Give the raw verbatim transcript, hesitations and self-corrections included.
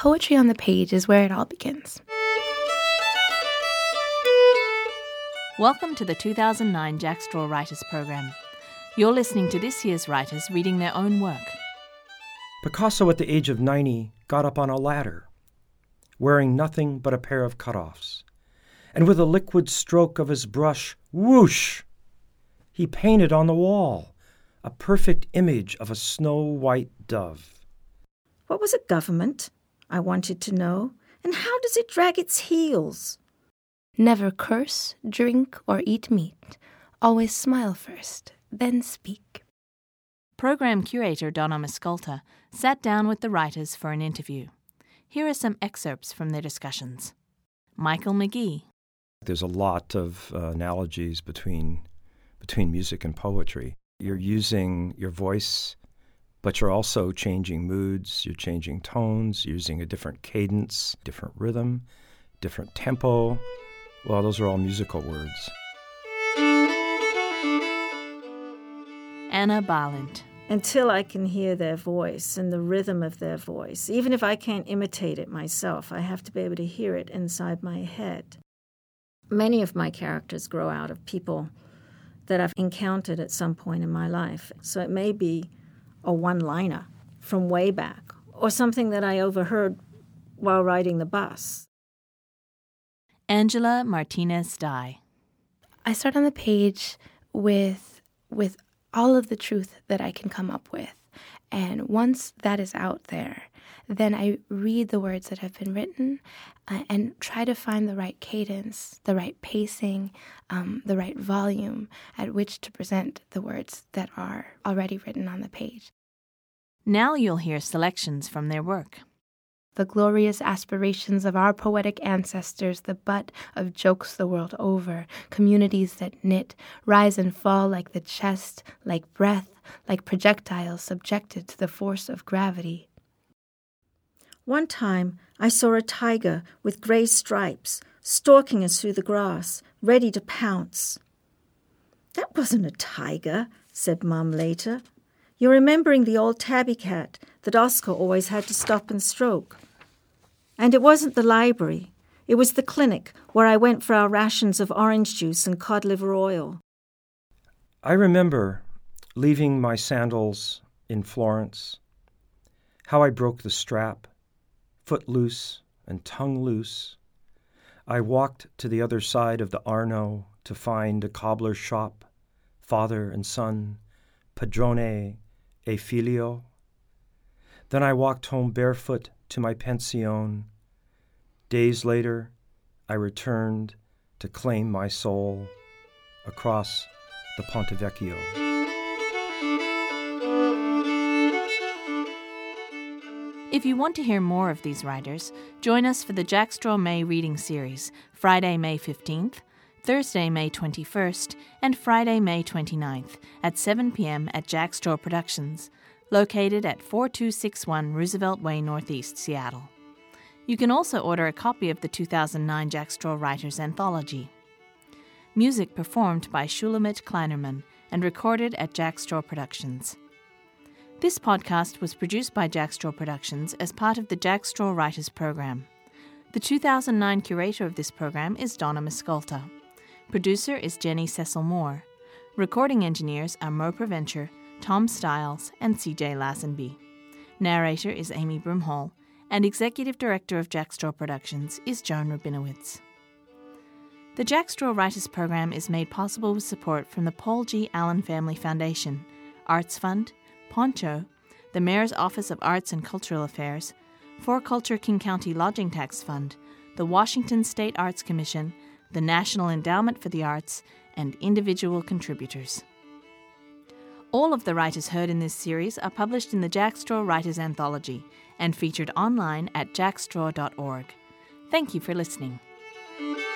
poetry on the page is where it all begins. Welcome to the two thousand nine Jack Straw Writers Program. You're listening to this year's writers reading their own work. Picasso at the age of ninety got up on a ladder, wearing nothing but a pair of cutoffs, and with a liquid stroke of his brush, whoosh, he painted on the wall a perfect image of a snow-white dove. What was a government? I wanted to know. And how does it drag its heels? Never curse, drink, or eat meat. Always smile first, then speak. Program curator Donna Miscolta sat down with the writers for an interview. Here are some excerpts from their discussions. Michael McGee. There's a lot of uh, analogies between between music and poetry. You're using your voice, but you're also changing moods, you're changing tones, you're using a different cadence, different rhythm, different tempo. Well, those are all musical words. Anna Barlant. Until I can hear their voice and the rhythm of their voice, even if I can't imitate it myself, I have to be able to hear it inside my head. Many of my characters grow out of people that I've encountered at some point in my life. So it may be a one-liner from way back, or something that I overheard while riding the bus. Angela Martinez Dye. I start on the page with with all of the truth that I can come up with. And once that is out there, then I read the words that have been written uh, and try to find the right cadence, the right pacing, um, the right volume at which to present the words that are already written on the page. Now you'll hear selections from their work. The glorious aspirations of our poetic ancestors, the butt of jokes the world over, communities that knit, rise and fall like the chest, like breath, like projectiles subjected to the force of gravity. One time I saw a tiger with gray stripes stalking us through the grass, ready to pounce. "That wasn't a tiger," said Mum later. "You're remembering the old tabby cat that Oscar always had to stop and stroke. And it wasn't the library. It was the clinic where I went for our rations of orange juice and cod liver oil." I remember leaving my sandals in Florence, how I broke the strap, foot loose and tongue loose. I walked to the other side of the Arno to find a cobbler's shop, father and son, padrone e figlio. Then I walked home barefoot to my pension. Days later, I returned to claim my soul across the Ponte Vecchio. If you want to hear more of these writers, join us for the Jack Straw May reading series, Friday, May fifteenth, Thursday, May twenty-first, and Friday, May twenty-ninth at seven p.m. at Jack Straw Productions, located at forty-two sixty-one Roosevelt Way Northeast, Seattle. You can also order a copy of the two thousand nine Jack Straw Writers Anthology. Music performed by Shulamit Kleinerman and recorded at Jack Straw Productions. This podcast was produced by Jack Straw Productions as part of the Jack Straw Writers Program. The two thousand nine curator of this program is Donna Miscolta. Producer is Jenny Cecil Moore. Recording engineers are Mo Provencher, Tom Stiles, and C J Lazenby. Narrator is Amy Broomhall, and Executive Director of Jack Straw Productions is Joan Rabinowitz. The Jack Straw Writers Program is made possible with support from the Paul G. Allen Family Foundation, Arts Fund, Poncho, the Mayor's Office of Arts and Cultural Affairs, For Culture King County Lodging Tax Fund, the Washington State Arts Commission, the National Endowment for the Arts, and individual contributors. All of the writers heard in this series are published in the Jack Straw Writers Anthology and featured online at jack straw dot org. Thank you for listening.